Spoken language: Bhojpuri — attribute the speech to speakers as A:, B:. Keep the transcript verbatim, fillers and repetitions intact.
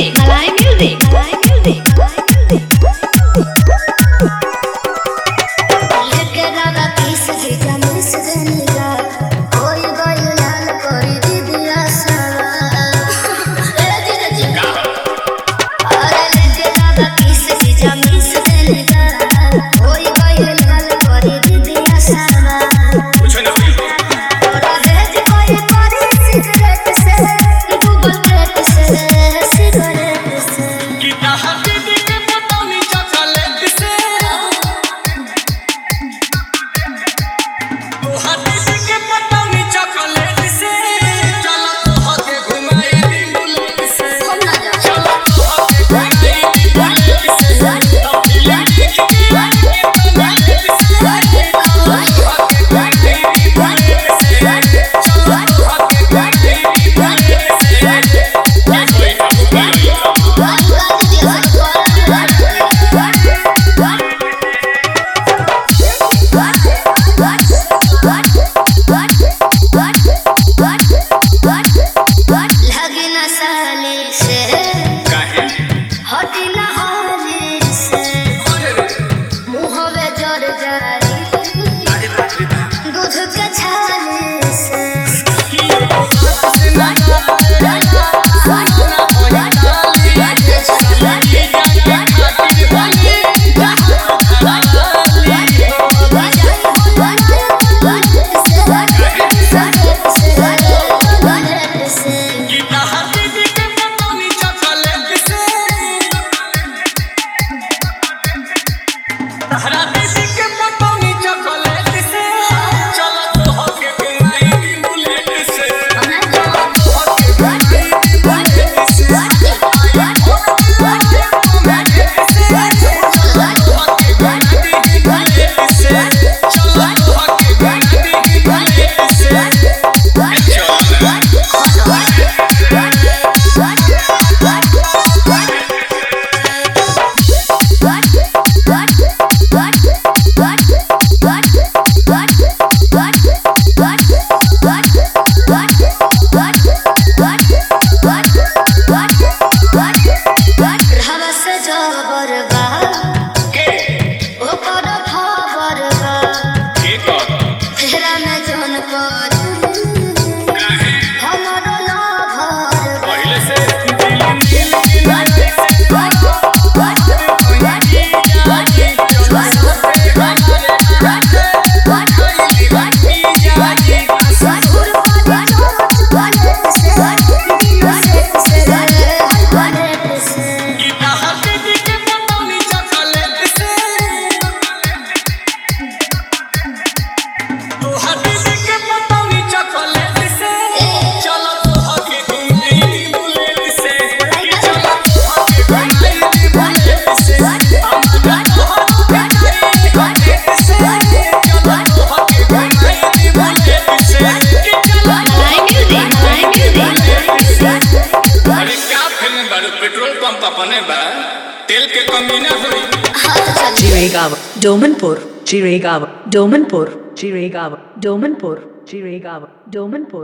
A: music, Malay music, Malay music, Malay music.
B: लेके दादा पीस दी जमीस देनिया कोई गई लाल कोई दीदिया सारा ए दीदी जी अरे लेके दादा पीस दी जमीस देनिया कोई गई लाल कोई दीदिया सारा
C: कुछ ना हुई
B: और हेज कोई कोई सिगरेट से गूगल पेट से सिगरेट से
C: गीता हटी दी के बतानी चॉकलेट से ओ हटी दी के बतानी चॉकलेट से चलो तो होके घुमाई दी बुलेट से
B: हम ना जा
C: चलो तो होके घुमाई दी बुलेट से अब दिल की की बात के बुलेट से होके घुमाई दी बुलेट से चलो तो होके घुमाई दी बुलेट से ये कोई काबू नहीं
B: लगी न साले से
C: काहे
B: हटी न हाले से मुँहवे जड़ जाई दूध के छाले से
C: पेट्रोल पंप अपने बा तेल के कमी ना होई
A: Chiragawa, Domanpur, Chiragawa, Domanpur, Chiragawa, Domanpur, Chiragawa, Domanpur.